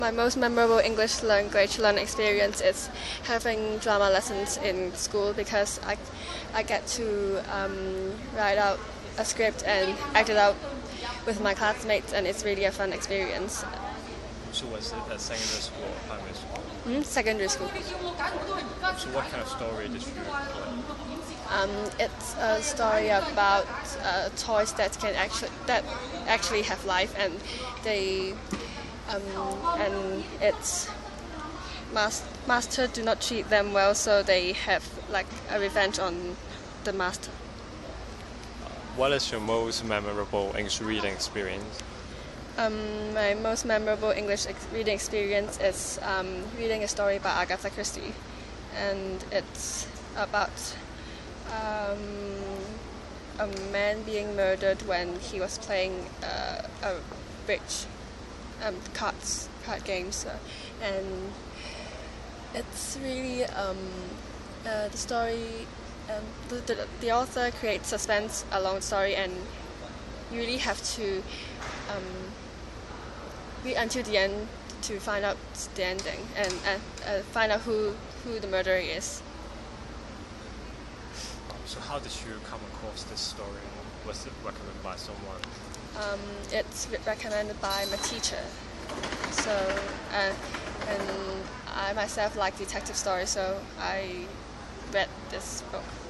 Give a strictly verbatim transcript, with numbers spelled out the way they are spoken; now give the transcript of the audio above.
My most memorable English language learning experience is having drama lessons in school because I, I get to um, write out a script and act it out with my classmates, and it's really a fun experience. So was it at secondary school or primary school? Mm, secondary school. So what kind of story did you play? Um, it's a story about uh, toys that can actually that actually have life, and they um, and its mas- master do not treat them well, so they have like a revenge on the master. What is your most memorable English reading experience? Um, my most memorable English ex- reading experience is um, reading a story by Agatha Christie, and it's about um, a man being murdered when he was playing uh, a bridge um, cards card games, uh, and it's really um, uh, the story. Um, the, the, the author creates suspense along the story, and you really have to um, read until the end to find out the ending and uh, uh, find out who, who the murderer is. So how did you come across this story? Was it recommended by someone? Um, it's re- recommended by my teacher. So, uh, and I myself like detective stories, so I read this book.